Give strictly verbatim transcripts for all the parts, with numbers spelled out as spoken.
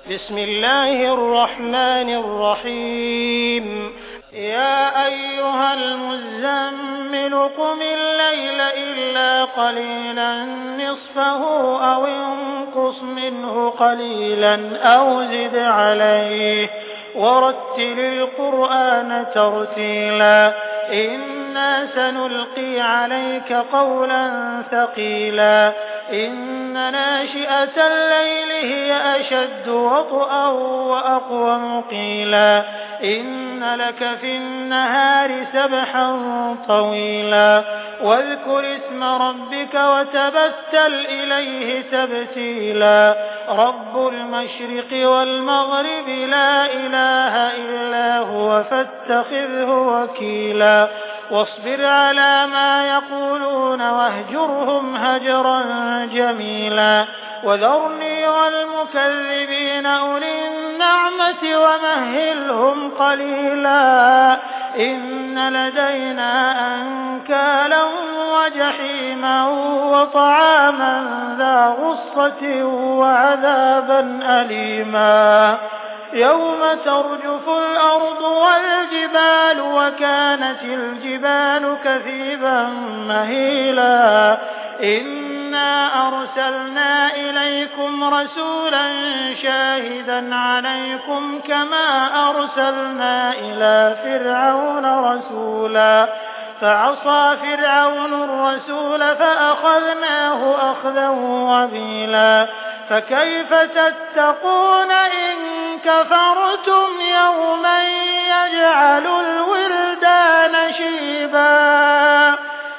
بسم الله الرحمن الرحيم يا أيها المزمل قم الليل إلا قليلا نصفه أو انقص منه قليلا أو زد عليه ورتل القرآن ترتيلا إنا سنلقي عليك قولا ثقيلا إن ناشئة الليل هي أشد وطئا وأقوم قيلا إن لك في النهار سبحا طويلا واذكر اسم ربك وتبتل إليه تبتيلا رب المشرق والمغرب لا إله إلا هو فاتخذه وكيلا واصبر على ما يقولون واهجرهم هجرا جميلا وذرني والمكذبين أولي النعمة ومهلهم قليلا إن لدينا أنكالا وجحيما وطعاما ذا غصة وعذابا أليما يوم ترجف الأرض والجبال وكانت الجبال كثيبا مهيلا إنا أرسلنا إليكم رسولا شاهدا عليكم كما أرسلنا إلى فرعون رسولا فعصى فرعون الرسول فأخذناه أخذا وبيلا فكيف تتقون إن كفرتم يوما يجعل الولدان شيبا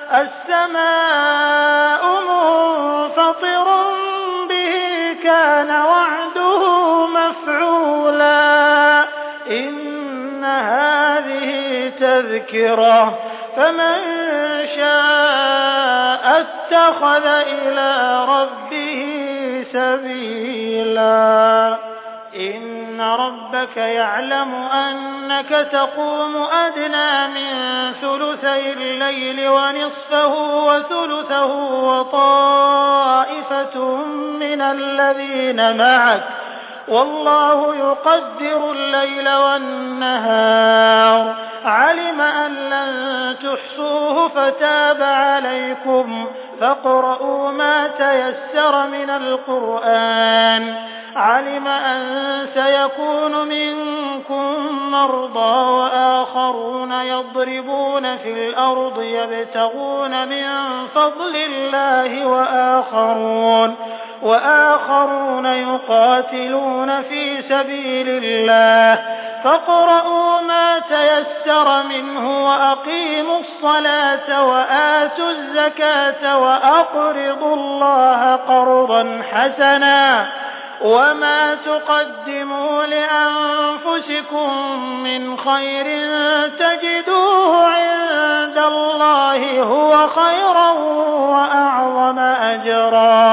السماء منفطر به كان وعده مفعولا إن هذه تذكرة فمن شاء اتخذ إلى ربه سبيلا إن ربك يعلم أنك تقوم أدنى من ثلثي الليل ونصفه وثلثه وطائفة من الذين معك والله يقدر الليل والنهار علم أن لن تحصوه فتاب عليكم فاقرؤوا ما تيسر من القرآن علم أن سيكون منكم مرضى وآخرون يضربون في الأرض يبتغون من فضل الله وآخرون وآخرون يقاتلون في سبيل الله فاقرؤوا ما تيسر منه وأقيموا الصلاة وآتوا الزكاة وأقرضوا الله قرضا حسنا وما تقدموا لأنفسكم من خير تجدوه عند الله هو خيرا وأعظم أجرا